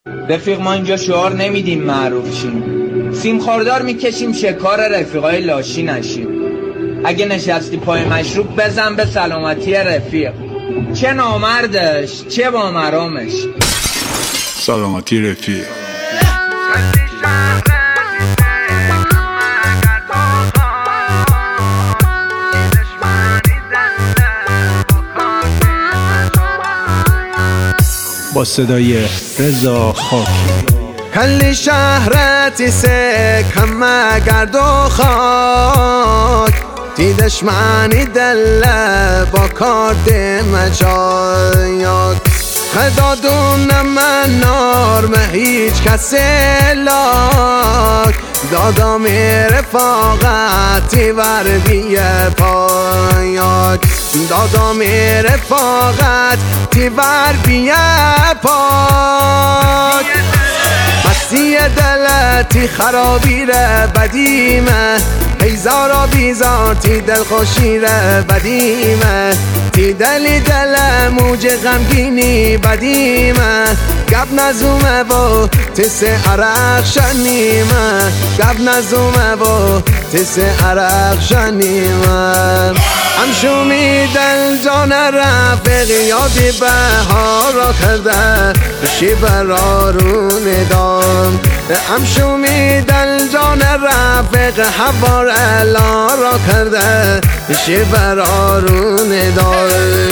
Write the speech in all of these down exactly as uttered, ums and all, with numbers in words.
رفیق ما اینجا شعار نمیدیم معروف شیم، سیم خاردار میکشیم شکار رفیقای لاشی نشیم. اگه نشستی پای مشروب بزن به سلامتی رفیق، چه نامردش چه با مرامش. سلامتی رفیق. با صدای رضا خاکی. کلی شهرتی سکم گرد و خاک، تی دشمنی دل با کارت مجایات. خدا دونه من نارم هیچ کسی لاک، دادا می رفاقتی وردی پایاک. دادا می رفاقت تی وردی پاک. مستی دلتی خرابی ره بدیمه، هیزارا بیزار تی دل خوشی ره بدیمه. تی دلی دل موج غمگینی بدیمه، گب نزومه و تس عرق شنیمه. گب نزومه و تس عرق شنیمه. همشومی دل جان رفیق یادی بهار را کرده، بشی برارون دام. همشومی دل جان رفیق حوار الا را کرده، بشی برارون دام.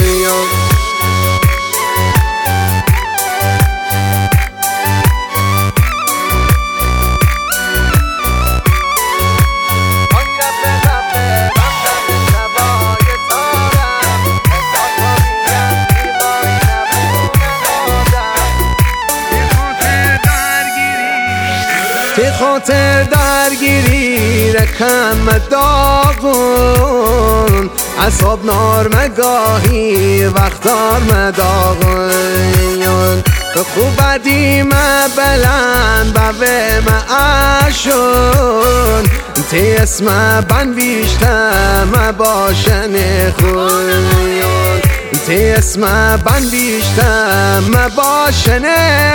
تی خاطر درگیری رکم داغون، اصاب نار مگاهی وقتار مداغون. خوب بدیم بلند بوه معشون، تی اسم بند بیشتم باشن خون. تی اسم بند بیشتم باشن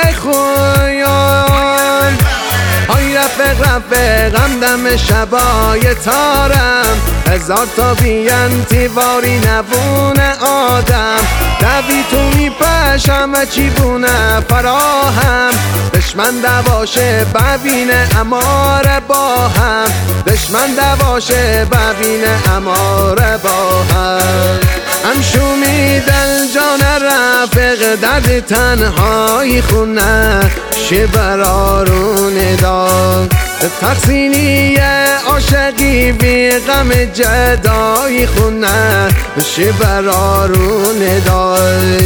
خون. های رفق رفقم دم شبای تارم، هزار تا بیان تیواری نبونه آدم. دوی تو میپشم و چی بونه فراهم، دشمن دواشه ببینه اماره با هم. دشمن دواشه ببینه اماره با هم. همشومی دل جان رفق درد تنهایی خونه، شه برارون داد. تقسینی عاشقی بی غم جدایی خونه، شه برارون داد.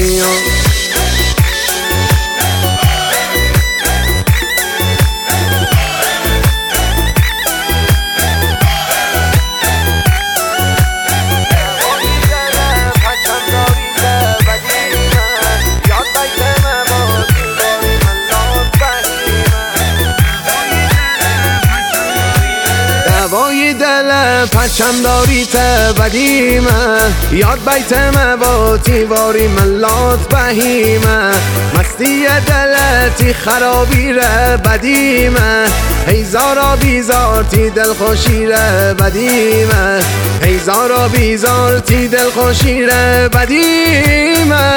وای دل پرچم داری بدیمه، یاد بیت و تیواری ملات بهیمه. مستی دلتی خرابی ره بدیمه، هیزارا بیزار تی دل خوشی ره بدیمه. هیزارا بیزار تی دل خوشی ره بدیمه.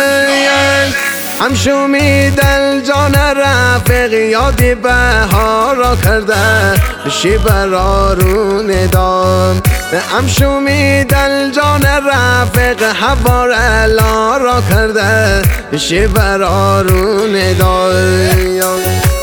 همشومی دل جان رفیق یادی بهار را کرده، بشی برارون دام. همشومی دل جان رفیق حوار الا را کرده، بشی برارون دام.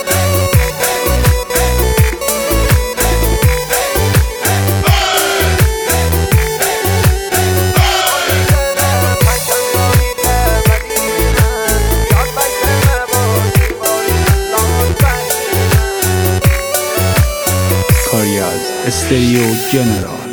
کاری از استریو جنرال.